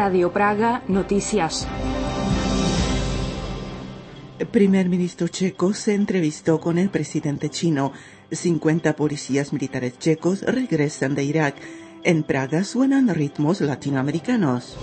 Radio Praga Noticias. El primer ministro checo se entrevistó con el presidente chino. 50 policías militares checos regresan de Irak. En Praga suenan ritmos latinoamericanos.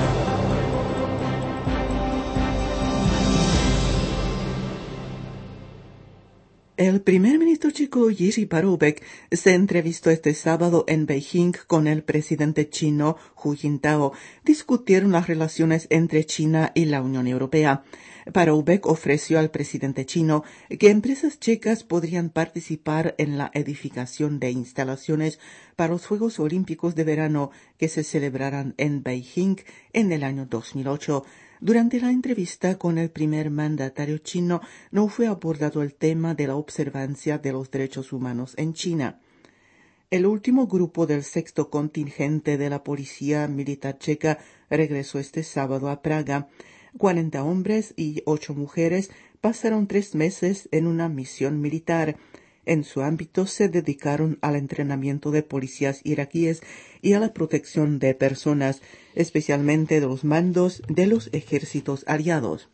El primer ministro checo Jiří Paroubek se entrevistó este sábado en Beijing con el presidente chino Hu Jintao. Discutieron las relaciones entre China y la Unión Europea. Paroubek ofreció al presidente chino que empresas checas podrían participar en la edificación de instalaciones para los Juegos Olímpicos de Verano que se celebrarán en Beijing en el año 2008. Durante la entrevista con el primer mandatario chino no fue abordado el tema de la observancia de los derechos humanos en China. El último grupo del sexto contingente de la Policía Militar Checa regresó este sábado a Praga. 40 hombres y 8 mujeres pasaron 3 meses en una misión militar. En su ámbito se dedicaron al entrenamiento de policías iraquíes y a la protección de personas, especialmente de los mandos de los ejércitos aliados.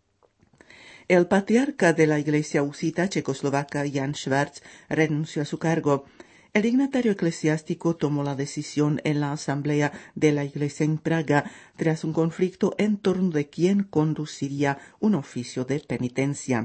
El patriarca de la Iglesia husita checoslovaca, Jan Schwarz, renunció a su cargo. El dignatario eclesiástico tomó la decisión en la asamblea de la Iglesia en Praga tras un conflicto en torno de quién conduciría un oficio de penitencia.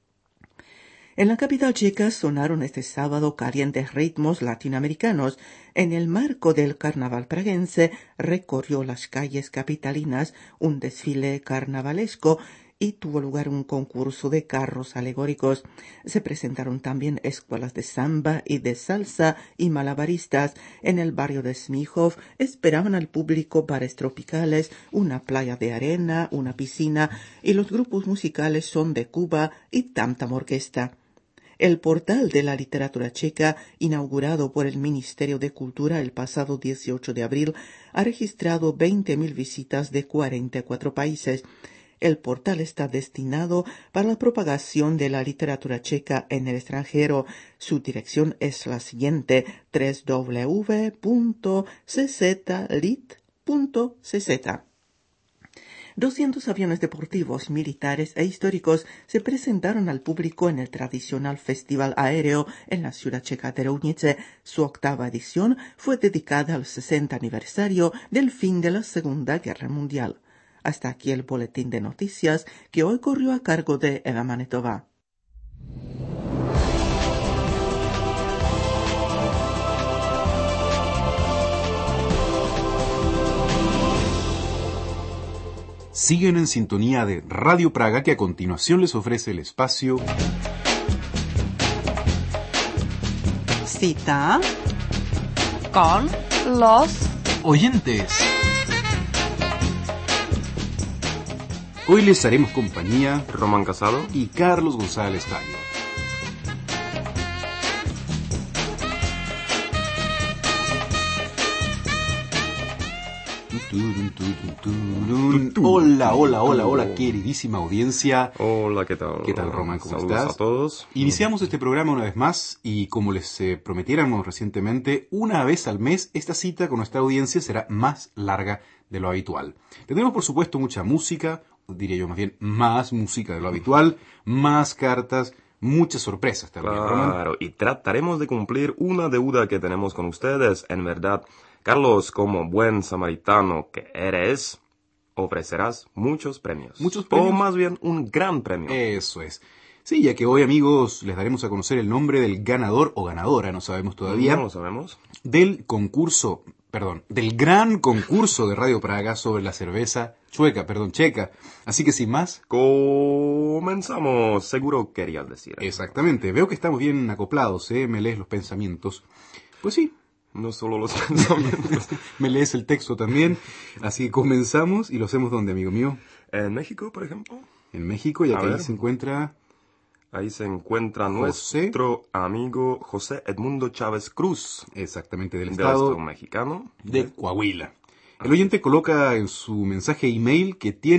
En la capital checa sonaron este sábado calientes ritmos latinoamericanos. En el marco del carnaval praguense recorrió las calles capitalinas un desfile carnavalesco y tuvo lugar un concurso de carros alegóricos. Se presentaron también escuelas de samba y de salsa y malabaristas. En el barrio de Smíchov esperaban al público bares tropicales, una playa de arena, una piscina y los grupos musicales Son de Cuba y Tam Tam Orquesta. El portal de la literatura checa, inaugurado por el Ministerio de Cultura el pasado 18 de abril, ha registrado 20.000 visitas de 44 países. El portal está destinado para la propagación de la literatura checa en el extranjero. Su dirección es la siguiente: www.czlit.cz. 200 aviones deportivos, militares e históricos se presentaron al público en el tradicional festival aéreo en la ciudad checa de Roudnice. Su 8ª edición fue dedicada al 60 aniversario del fin de la Segunda Guerra Mundial. Hasta aquí el boletín de noticias que hoy corrió a cargo de Eva Manetova. Siguen en sintonía de Radio Praga, que a continuación les ofrece el espacio Cita con los oyentes. Hoy les haremos compañía Román Casado y Carlos González Tallo. Hola, queridísima audiencia. Hola, ¿qué tal? ¿Qué tal, Román? ¿Cómo Saludos estás? A todos. Iniciamos este programa una vez más y, como les prometiéramos recientemente, una vez al mes esta cita con nuestra audiencia será más larga de lo habitual. Tendremos, por supuesto, mucha música, diría yo más bien más música de lo habitual, más cartas, muchas sorpresas también, Román. Claro, y trataremos de cumplir una deuda que tenemos con ustedes. En verdad, Carlos, como buen samaritano que eres, ofrecerás muchos premios. ¿Muchos premios? O más bien, un gran premio. Eso es. Sí, ya que hoy, amigos, les daremos a conocer el nombre del ganador o ganadora, no sabemos todavía. No lo sabemos. Del gran concurso de Radio Praga sobre la cerveza checa. Así que sin más, comenzamos. Seguro querías decir. Exactamente. Veo que estamos bien acoplados, ¿eh? Me lees los pensamientos. Pues sí. No solo los pensamientos. Me lees el texto también. Así que comenzamos y lo hacemos ¿dónde, amigo mío? En México, por ejemplo. En México, y aquí ahí se encuentra... Ahí se encuentra nuestro amigo José Edmundo Chávez Cruz. Exactamente, del estado mexicano de Coahuila. El oyente coloca en su mensaje email que tiene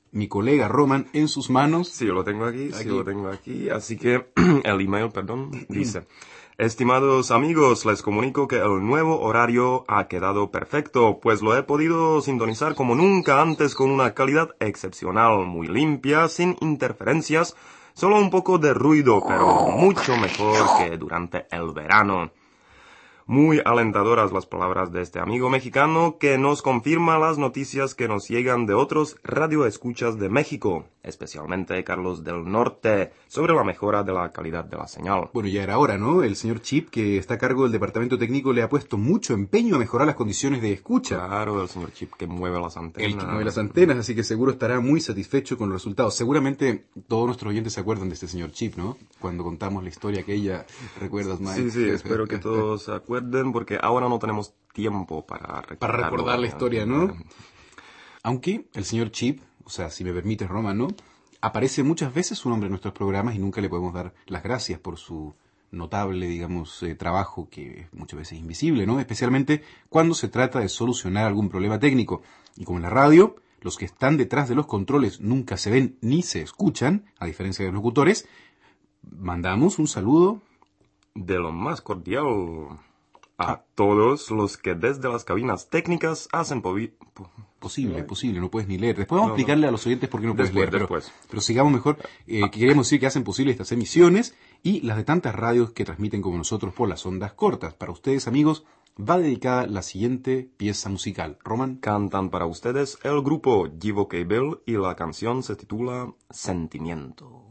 mi colega Roman en sus manos. Sí, lo tengo aquí. Así que el email, dice: Estimados amigos, les comunico que el nuevo horario ha quedado perfecto, pues lo he podido sintonizar como nunca antes con una calidad excepcional, muy limpia, sin interferencias, solo un poco de ruido, pero mucho mejor que durante el verano. Muy alentadoras las palabras de este amigo mexicano que nos confirma las noticias que nos llegan de otros radioescuchas de México, especialmente Carlos del Norte, sobre la mejora de la calidad de la señal. Bueno, ya era hora, ¿no? El señor Chip, que está a cargo del departamento técnico, le ha puesto mucho empeño a mejorar las condiciones de escucha. Claro, el señor Chip que mueve las antenas. El que mueve las antenas, así que seguro estará muy satisfecho con los resultados. Seguramente todos nuestros oyentes se acuerdan de este señor Chip, ¿no? Cuando contamos la historia aquella, ¿recuerdas, Mike? Sí, espero que todos se acuerden, porque ahora no tenemos tiempo para recordar la historia, ¿no? Aunque el señor Chip, o sea, si me permites, Roma, ¿no? Aparece muchas veces su nombre en nuestros programas y nunca le podemos dar las gracias por su notable, digamos, trabajo que muchas veces es invisible, ¿no? Especialmente cuando se trata de solucionar algún problema técnico. Y como en la radio, los que están detrás de los controles nunca se ven ni se escuchan, a diferencia de los locutores, mandamos un saludo de lo más cordial a todos los que desde las cabinas técnicas hacen posible, no puedes ni leer. Después vamos a explicarle a los oyentes por qué no puedes leer, pero sigamos mejor. Queremos decir que hacen posible estas emisiones y las de tantas radios que transmiten como nosotros por las ondas cortas. Para ustedes, amigos, va dedicada la siguiente pieza musical. Roman. Cantan para ustedes el grupo Divo Cable y la canción se titula Sentimiento.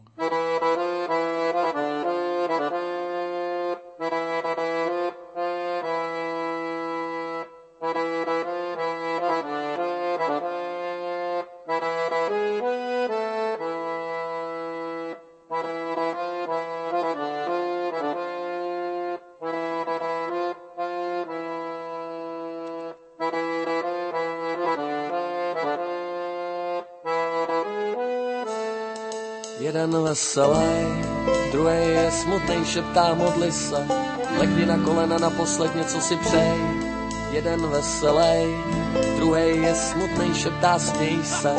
Jeden veselej, druhej je smutnej, šeptá modli se, lekni na kolena naposled něco si přej. Jeden veselej, druhej je smutnej, šeptá směj se.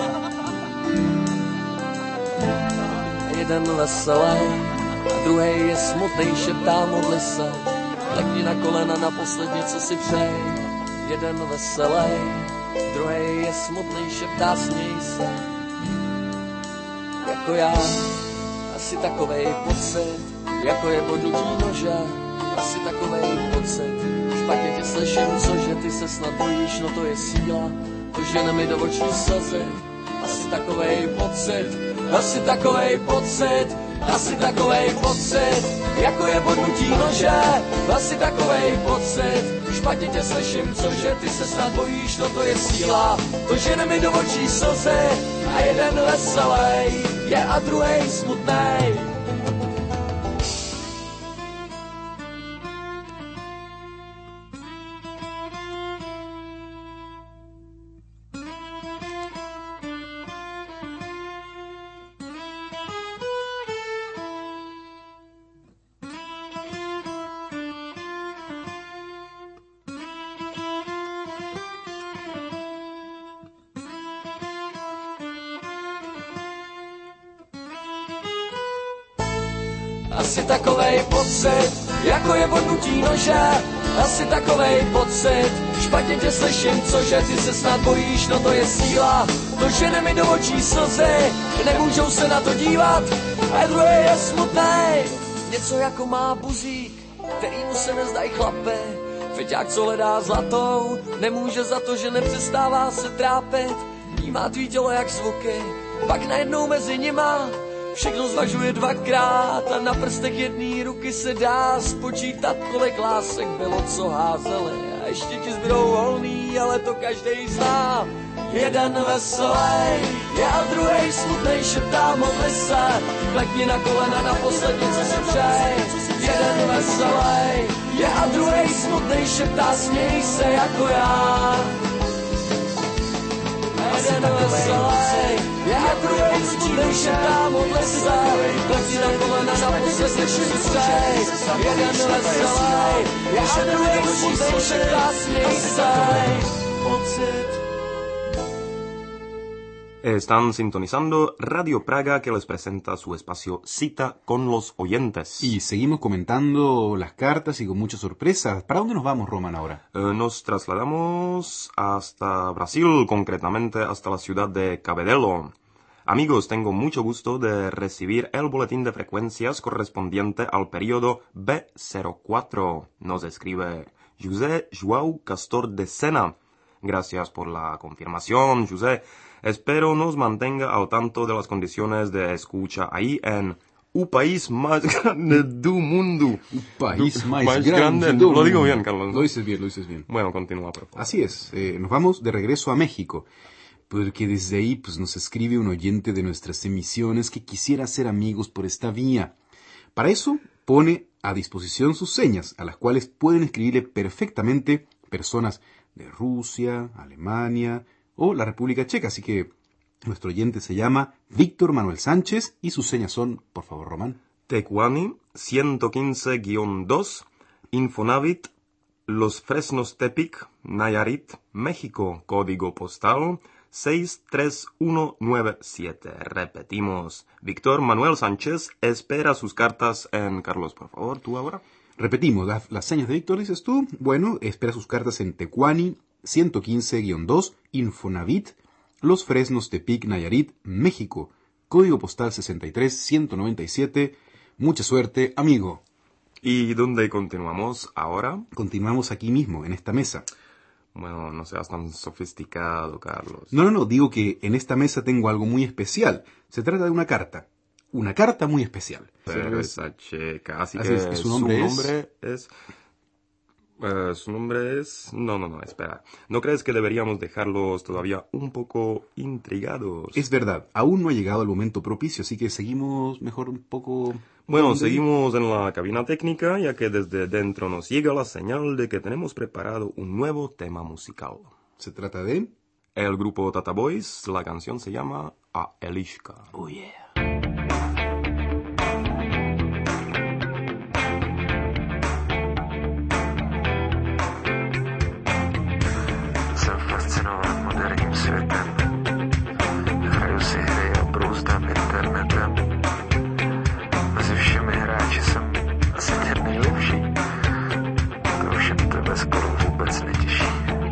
Jeden veselej, druhej je smutnej, šeptá modli se, lekni na kolena naposled něco si přej. Jeden veselej, druhej je smutnej, šeptá směj se. Jako já, asi takovej pocit, jako je bodnutí nože, asi takovej pocit. Špatně tě slyším, cože ty se snad bojíš, no to je síla, to žene mi do očí slzy. Asi takovej pocit, asi takovej pocit, asi takovej pocit, jako je bodnutí nože, asi takovej pocit. Špatně tě slyším, cože ty se snad bojíš, no to je síla, to žene mi do očí slzy. A jeden veselej je a druhej smutnej. Asi takovej pocit, jako je bodnutí nože, asi takovej pocit, špatně tě slyším, cože ty se snad bojíš, no to je síla, to žene mi do očí slzy, nemůžou se na to dívat, a druhý je smutnej. Něco jako má buzík, kterýmu se nezdají chlapy, feťák, co hledá zlatou, nemůže za to, že nepřestává se trápit, vnímá tvý tělo jak zvuky, pak najednou mezi nima všechno zvažuje dvakrát a na prstech jedné ruky se dá spočítat, kolik lásek bylo, co házeli. A ještě ti zbydou volný, ale to každej zná. Jeden veselej je a druhej smutnej, šeptá modli se, klekni na kolena na poslední, co si přej. Jeden veselej je a druhej smutnej, šeptá směj se jako já. Jeden veselej je a druhej smutnej, šeptá modli se, klekni na kolena na poslední, co si přej. Jeden veselej je a druhej smutnej, šeptá směj se. Pocit Están sintonizando Radio Praga, que les presenta su espacio Cita con los oyentes. Y seguimos comentando las cartas y con muchas sorpresas. ¿Para dónde nos vamos, Roman, ahora? Nos trasladamos hasta Brasil, concretamente hasta la ciudad de Cabedelo. Amigos, tengo mucho gusto de recibir el boletín de frecuencias correspondiente al periodo B04. Nos escribe José João Castor de Sena. Gracias por la confirmación, José. Espero nos mantenga al tanto de las condiciones de escucha ahí en un país más grande del mundo. Un país más grande del Lo mundo. digo bien, Carlos. Lo dices bien. Bueno, continúa, por favor. Así es, nos vamos de regreso a México, porque desde ahí pues, nos escribe un oyente de nuestras emisiones que quisiera ser amigos por esta vía. Para eso pone a disposición sus señas, a las cuales pueden escribirle perfectamente personas de Rusia, Alemania o la República Checa. Así que nuestro oyente se llama Víctor Manuel Sánchez y sus señas son, por favor, Román. Tecuani 115-2, Infonavit, Los Fresnos Tepic, Nayarit, México, código postal 63197. Repetimos, Víctor Manuel Sánchez espera sus cartas en... Carlos, por favor, tú ahora. Repetimos, las señas de Víctor, dices tú. Bueno, espera sus cartas en Tecuani 115-2, Infonavit, Los Fresnos Tepic, Nayarit, México, código postal 63197. Mucha suerte, amigo. ¿Y dónde continuamos ahora? Continuamos aquí mismo, en esta mesa. Bueno, no seas tan sofisticado, Carlos. No, digo que en esta mesa tengo algo muy especial. Se trata de una carta muy especial. Cerveza checa, así Así que es, su nombre es... su nombre es... No, espera. ¿No crees que deberíamos dejarlos todavía un poco intrigados? Es verdad, aún no ha llegado el momento propicio, así que seguimos mejor un poco... Bueno, seguimos en la cabina técnica, ya que desde dentro nos llega la señal de que tenemos preparado un nuevo tema musical. Se trata de... El grupo Tata Boys, la canción se llama A Eliška. Oh yeah. Jsem fascinován moderním světem. Hraju si hry a brouzdám internetem. Mezi všemi hráči jsem asi ten nejlepší. To ovšem tebe skoro vůbec netěší.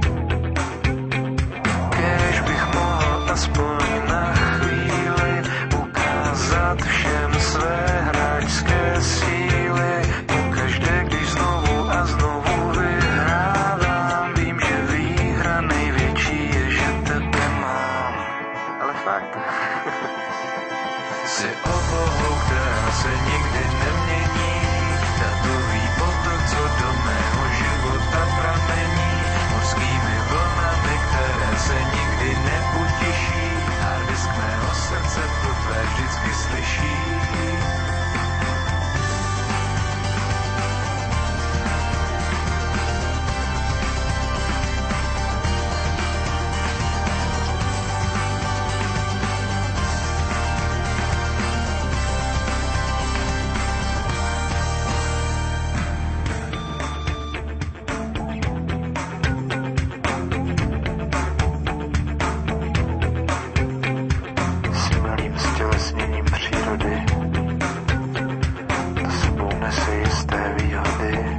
Kéž bych mohl aspoň na chvíli ukázat všem své hráčské síly. Pokaždé, když znovu a znovu vyhrávám, vím, že výhra největší je, že tebe mám. Ale fakt. Jsi oblohou, která se nikdy nemění. Datový potok, co do mého života pramení. Mořskými vlnami, které se nikdy nepotěší. Hardisk mého srdce to tvé vždycky slyší. S malým stělesněním přírody, to sebou nese jisté výhody.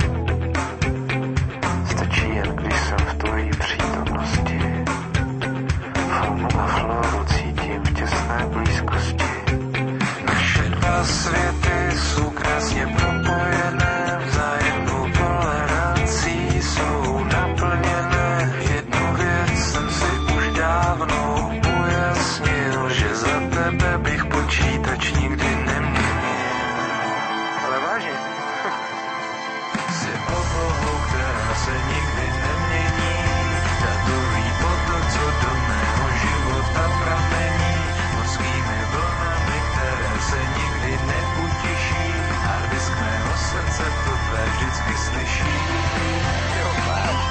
Stačí jen, když jsem v tvojí přítomnosti. Faunu a floru cítím v těsné blízkosti. Naše dva světy jsou krásně propojené, vzájemnou tolerancí jsou naplněné. Jednu věc jsem si už dávno ujasnil, že za tebe bych počítač nikdy neměnil. Ale vážně. Jsi oblohou, která se nikdy nemění. Datový potok, co do mého života pramení. Mořskými vlnami, které se nikdy neutěší. Hardisk mého srdce to tvé vždycky slyší. Jo, fakt.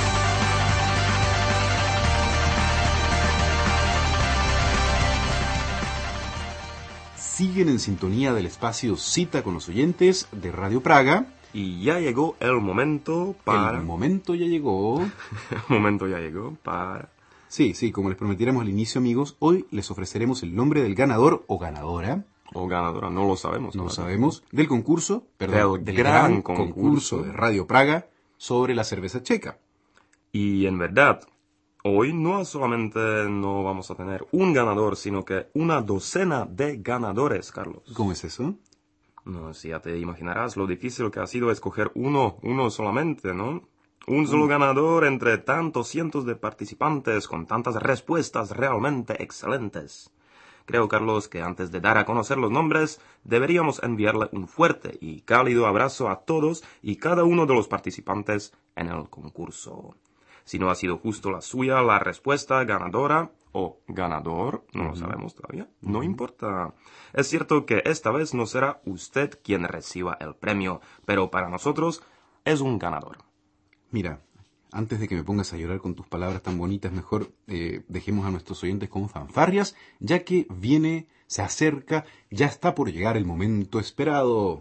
Siguen en sintonía del espacio Cita con los oyentes de Radio Praga. Y ya llegó el momento para... El momento ya llegó El momento ya llegó para Sí, como les prometiéramos al inicio, amigos, hoy les ofreceremos el nombre del ganador o ganadora. O ganadora, no lo sabemos. No lo todavía. sabemos. Del concurso, perdón, del gran concurso de Radio Praga sobre la cerveza checa. Y en verdad, hoy no solamente no vamos a tener un ganador, sino que una docena de ganadores, Carlos. ¿Cómo es eso? No, si ya te imaginarás lo difícil que ha sido escoger uno solamente, ¿no? Un solo ganador entre tantos cientos de participantes con tantas respuestas realmente excelentes. Creo, Carlos, que antes de dar a conocer los nombres, deberíamos enviarle un fuerte y cálido abrazo a todos y cada uno de los participantes en el concurso. Si no ha sido justo la suya, la respuesta ganadora o ganador, no lo sabemos todavía, no importa. Es cierto que esta vez no será usted quien reciba el premio, pero para nosotros es un ganador. Mira, antes de que me pongas a llorar con tus palabras tan bonitas, mejor dejemos a nuestros oyentes con fanfarrias, ya que se acerca, ya está por llegar el momento esperado.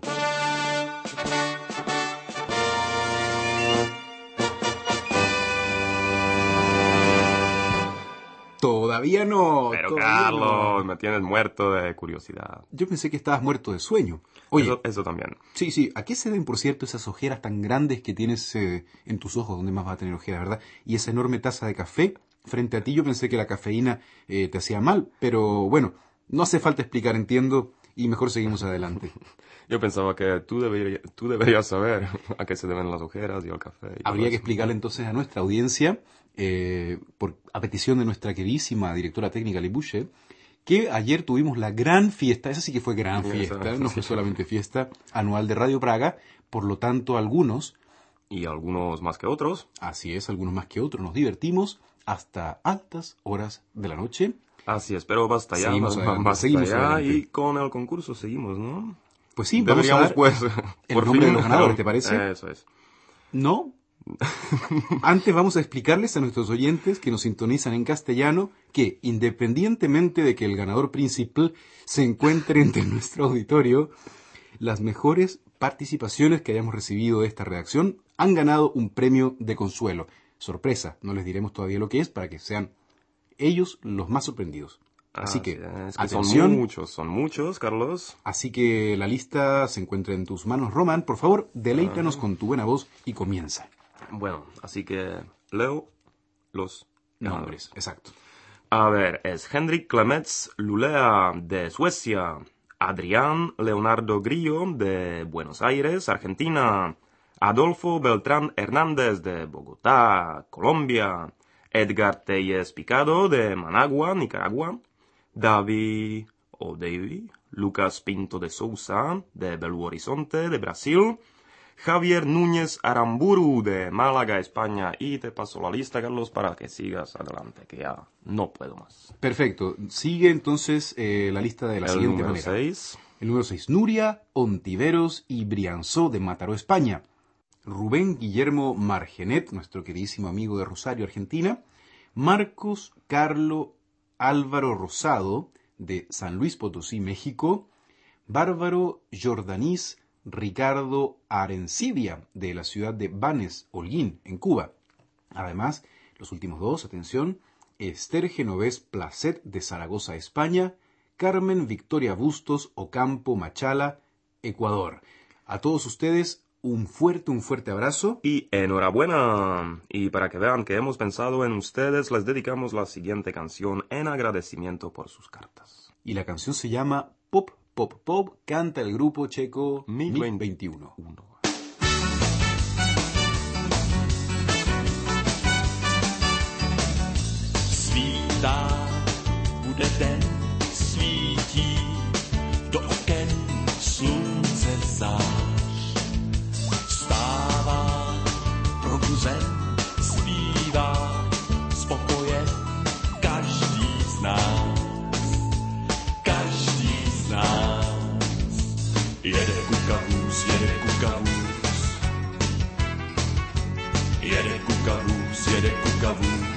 Todavía no. Pero todavía Carlos, no. me tienes muerto de curiosidad. Yo pensé que estabas muerto de sueño. Oye, Eso también. sí, ¿a qué se deben, por cierto, esas ojeras tan grandes que tienes en tus ojos, donde más vas a tener ojeras, verdad? Y esa enorme taza de café frente a ti, yo pensé que la cafeína te hacía mal, pero bueno, no hace falta explicar, entiendo, y mejor seguimos adelante. Yo pensaba que tú deberías saber a qué se deben las ojeras y el café. Y Habría todo que eso. explicarle entonces a nuestra audiencia, a petición de nuestra queridísima directora técnica Libuche, que ayer tuvimos la gran fiesta, esa sí que fue gran fiesta, no fue solamente fiesta anual de Radio Praga, por lo tanto algunos, Y algunos más que otros. así es, algunos más que otros, nos divertimos hasta altas horas de la noche. Así es, pero basta ya. Seguimos adelante, basta seguimos ya, adelante. y con el concurso seguimos, ¿no? Pues sí, vamos a Deberíamos, dar pues, el por nombre de fin, los ganadores, ¿te parece? Eso es. ¿No? Antes vamos a explicarles a nuestros oyentes que nos sintonizan en castellano que, independientemente de que el ganador principal se encuentre entre nuestro auditorio, las mejores participaciones que hayamos recibido de esta redacción han ganado un premio de consuelo. Sorpresa, no les diremos todavía lo que es para que sean ellos los más sorprendidos. Así que, es atención. son muchos, Carlos. Así que la lista se encuentra en tus manos, Román. Por favor, deleítanos con tu buena voz y comienza. Bueno, así que leo los Nombres, exacto. A ver, es Henrik Clemets Lulea de Suecia, Adrián Leonardo Grillo de Buenos Aires, Argentina, Adolfo Beltrán Hernández de Bogotá, Colombia, Edgar Telles Picado de Managua, Nicaragua, Davy Lucas Pinto de Sousa de Belo Horizonte, de Brasil, Javier Núñez Aramburu de Málaga, España, y te paso la lista, Carlos, para que sigas adelante, que ya no puedo más. Perfecto. Sigue entonces la lista de la siguiente número manera. 6. El número 6, Nuria Ontiveros y Brianzó de Mataró, España. Rubén Guillermo Margenet, nuestro queridísimo amigo de Rosario, Argentina. Marcos Carlo Álvaro Rosado de San Luis Potosí, México. Bárbaro Jordanís Ricardo Arencibia de la ciudad de Banes, Holguín, en Cuba. Además, los últimos dos, atención, Esther Genovés Placet de Zaragoza, España. Carmen Victoria Bustos Ocampo, Machala, Ecuador. A todos ustedes, un fuerte abrazo. Y enhorabuena. Y para que vean que hemos pensado en ustedes, les dedicamos la siguiente canción en agradecimiento por sus cartas. Y la canción se llama Pop, Pop, Pop, canta el grupo checo MiG-21. MiG-21. Svítá, bude den, svítí, do oken slunce zář. Vstává, probuzen, zpívá, spokojen, každý z nás. Každý z nás. Jede kukavůz, jede kukavůz. Jede kukavůz, jede kukavůz.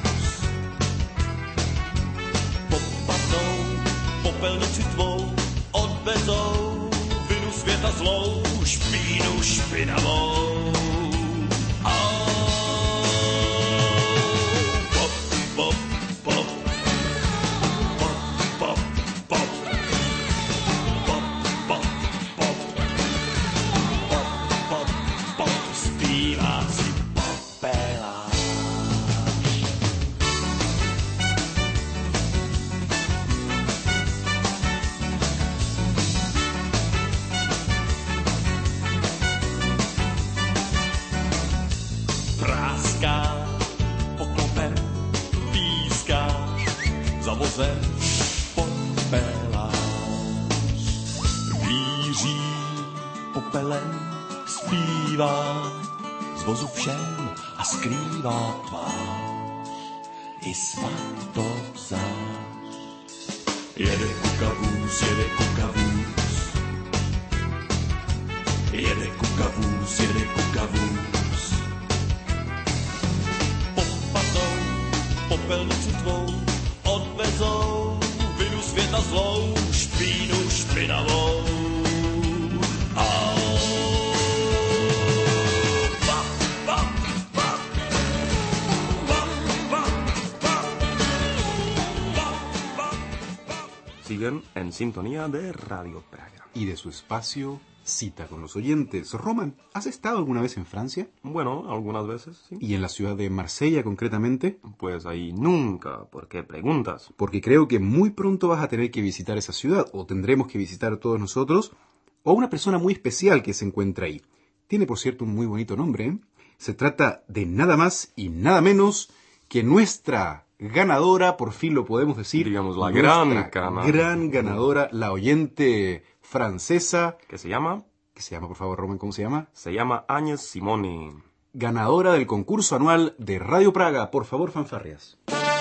Popadnou popelnici tvou, odvezou vinu světa zlou, špínu špinavou. Pop, pop, seš popelář. Víří popelem, zpívá z vozu všem a skrývá tvář i svatozář. Jede kukavůz, jede kukavůz, jede kukavůz, jede kukavůz. Popatou popelnici tvou odvezou, vidu světa zlou, špínu špinavou. Siguen en sintonía de Radio Praga. Y de su espacio, Cita con los oyentes. Roman, ¿has estado alguna vez en Francia? Bueno, algunas veces, sí. ¿Y en la ciudad de Marsella concretamente? Pues ahí nunca. ¿Por qué preguntas? Porque creo que muy pronto vas a tener que visitar esa ciudad, o tendremos que visitar todos nosotros, o una persona muy especial que se encuentra ahí. Tiene, por cierto, un muy bonito nombre, ¿eh? Se trata de nada más y nada menos que nuestra ganadora, por fin lo podemos decir. Digamos, la gran ganadora, la oyente francesa. ¿Qué se llama? ¿Qué se llama, por favor, Roman? ¿Cómo se llama? Se llama Agnès Simoni. Ganadora del concurso anual de Radio Praga. Por favor, fanfarrias.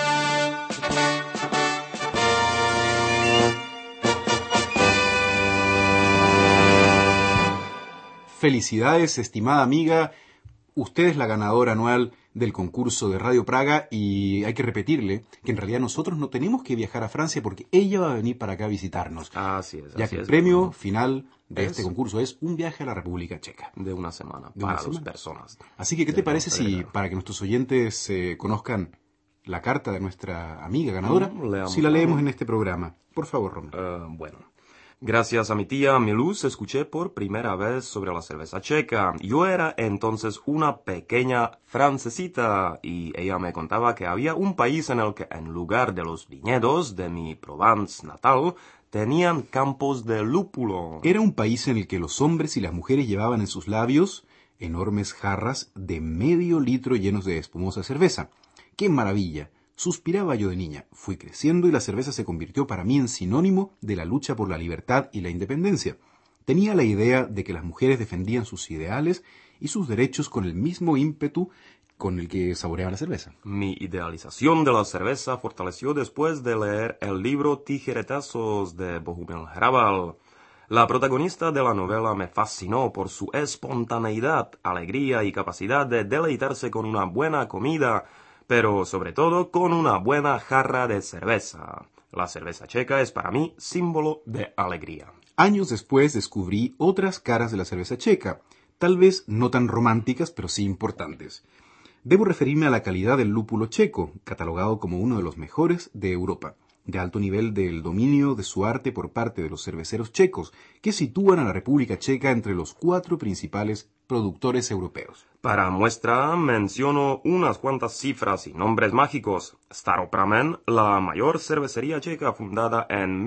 Felicidades, estimada amiga. Usted es la ganadora anual del concurso de Radio Praga y hay que repetirle que en realidad nosotros no tenemos que viajar a Francia porque ella va a venir para acá a visitarnos. Así es. Ya que el premio final de este concurso es un viaje a la República Checa. De una semana para las personas. Así que, ¿qué te parece si, para que nuestros oyentes conozcan la carta de nuestra amiga ganadora, si la leemos en este programa? Por favor, Roman. Bueno. Gracias a mi tía Miluz escuché por primera vez sobre la cerveza checa. Yo era entonces una pequeña francesita y ella me contaba que había un país en el que en lugar de los viñedos de mi Provence natal, tenían campos de lúpulo. Era un país en el que los hombres y las mujeres llevaban en sus labios enormes jarras de medio litro llenos de espumosa cerveza. ¡Qué maravilla! Suspiraba yo de niña. Fui creciendo y la cerveza se convirtió para mí en sinónimo de la lucha por la libertad y la independencia. Tenía la idea de que las mujeres defendían sus ideales y sus derechos con el mismo ímpetu con el que saboreaban la cerveza. Mi idealización de la cerveza fortaleció después de leer el libro Tijeretazos de Bohumil Hrabal. La protagonista de la novela me fascinó por su espontaneidad, alegría y capacidad de deleitarse con una buena comida, pero sobre todo con una buena jarra de cerveza. La cerveza checa es para mí símbolo de alegría. Años después descubrí otras caras de la cerveza checa, tal vez no tan románticas, pero sí importantes. Debo referirme a la calidad del lúpulo checo, catalogado como uno de los mejores de Europa, de alto nivel del dominio de su arte por parte de los cerveceros checos, que sitúan a la República Checa entre los 4 principales productores europeos. Para muestra menciono unas cuantas cifras y nombres mágicos. Staropramen, la mayor cervecería checa fundada en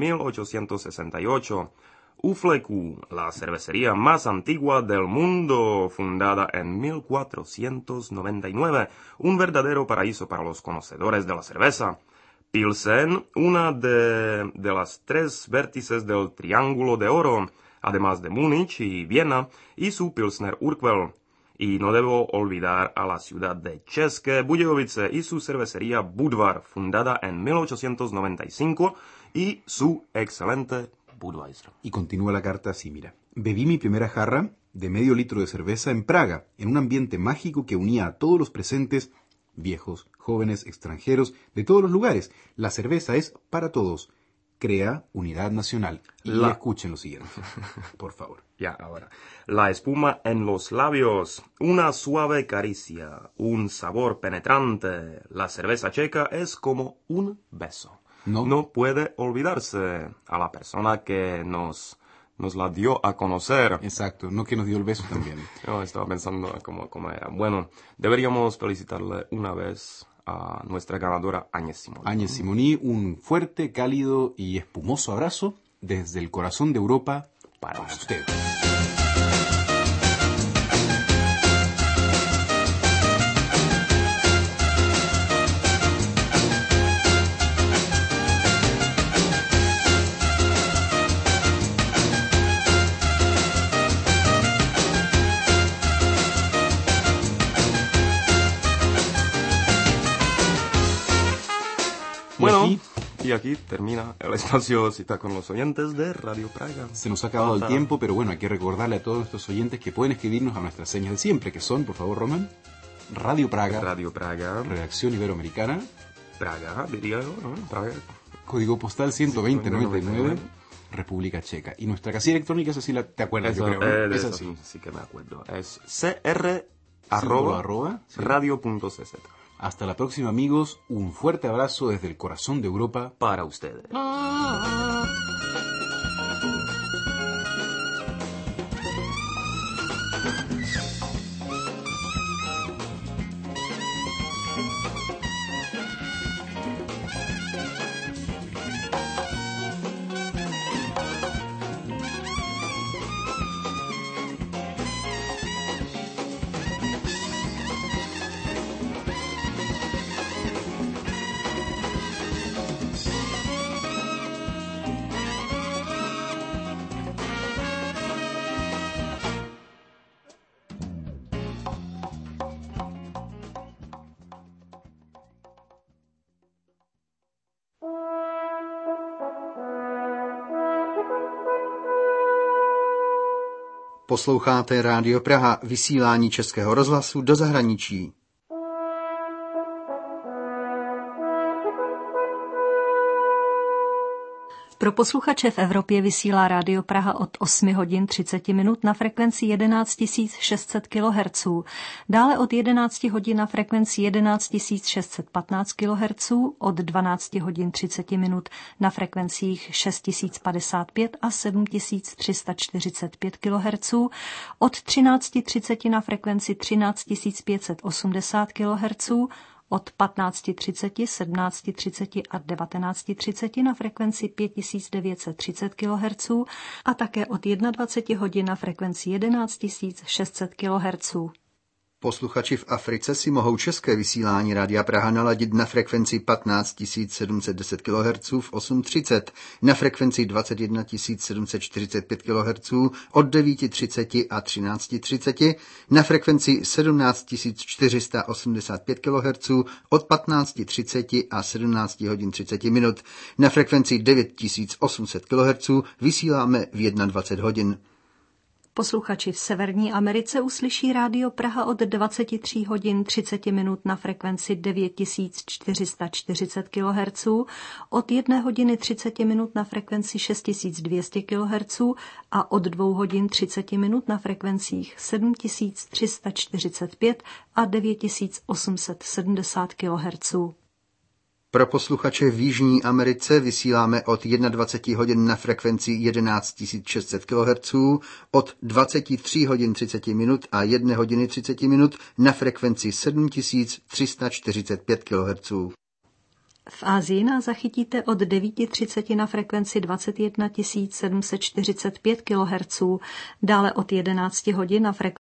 1868. Ufleku, la cervecería más antigua del mundo, fundada en 1499. Un verdadero paraíso para los conocedores de la cerveza. Pilsen, una de las 3 vértices del Triángulo de Oro, además de Múnich y Viena, y su Pilsner Urquell. Y no debo olvidar a la ciudad de České Budějovice y su cervecería Budvar, fundada en 1895, y su excelente Budweiser. Y continúa la carta así, mira. Bebí mi primera jarra de medio litro de cerveza en Praga, en un ambiente mágico que unía a todos los presentes, viejos, jóvenes, extranjeros, de todos los lugares. La cerveza es para todos. Crea unidad nacional. Y escuchen lo siguiente, por favor. Ya, ahora. La espuma en los labios, una suave caricia, un sabor penetrante. La cerveza checa es como un beso. No puede olvidarse a la persona que nos la dio a conocer. Exacto, no que nos dio el beso también. Yo estaba pensando cómo era. Bueno, deberíamos felicitarle una vez a nuestra ganadora Agnès Simoni. Agnès Simoni, un fuerte, cálido y espumoso abrazo desde el corazón de Europa para usted. Y aquí termina el espacio Cita con los oyentes de Radio Praga. Se nos ha acabado el tiempo, pero bueno, hay que recordarle a todos nuestros oyentes que pueden escribirnos a nuestras señas de siempre, que son, por favor, Roman, Radio Praga, Redacción Iberoamericana, Praga, diría yo, ¿no? Praga. Código postal 12099, República Checa. Y nuestra casilla electrónica, esa sí te acuerdas, Eso, yo creo, ¿no? Esa sí que me acuerdo. Es cr@radio.cz. Hasta la próxima, amigos. Un fuerte abrazo desde el corazón de Europa para ustedes. Posloucháte Rádio Praha, vysílání Českého rozhlasu do zahraničí. Pro posluchače v Evropě vysílá Rádio Praha od 8 hodin 30 minut na frekvenci 11 600 kHz, dále od 11 hodin na frekvenci 11 615 kHz, od 12 hodin 30 minut na frekvencích 6055 a 7345 kHz, od 13:30 na frekvenci 13 580 kHz, od 15:30, 17:30 a 19:30 na frekvenci 5930 kHz a také od 21 hodin na frekvenci 11 600 kHz. Posluchači v Africe si mohou české vysílání Rádia Praha naladit na frekvenci 15 710 kHz v 8:30, na frekvenci 21 745 kHz od 9:30 a 13:30, na frekvenci 17 485 kHz od 15:30 a 17 hodin 30 minut, na frekvenci 9800 kHz vysíláme v 21 hodin. Posluchači v Severní Americe uslyší Rádio Praha od 23 hodin 30 minut na frekvenci 9440 kHz, od 1 hodiny 30 minut na frekvenci 6200 kHz a od 2 hodin 30 minut na frekvencích 7345 a 9870 kHz. Pro posluchače v Jižní Americe vysíláme od 21 hodin na frekvenci 11 600 kHz, od 23 hodin 30 minut a 1 hodiny 30 minut na frekvenci 7345 kHz. V Asii nás zachytíte od 9:30 na frekvenci 21 745 kHz, dále od 11 hodin na frekvenci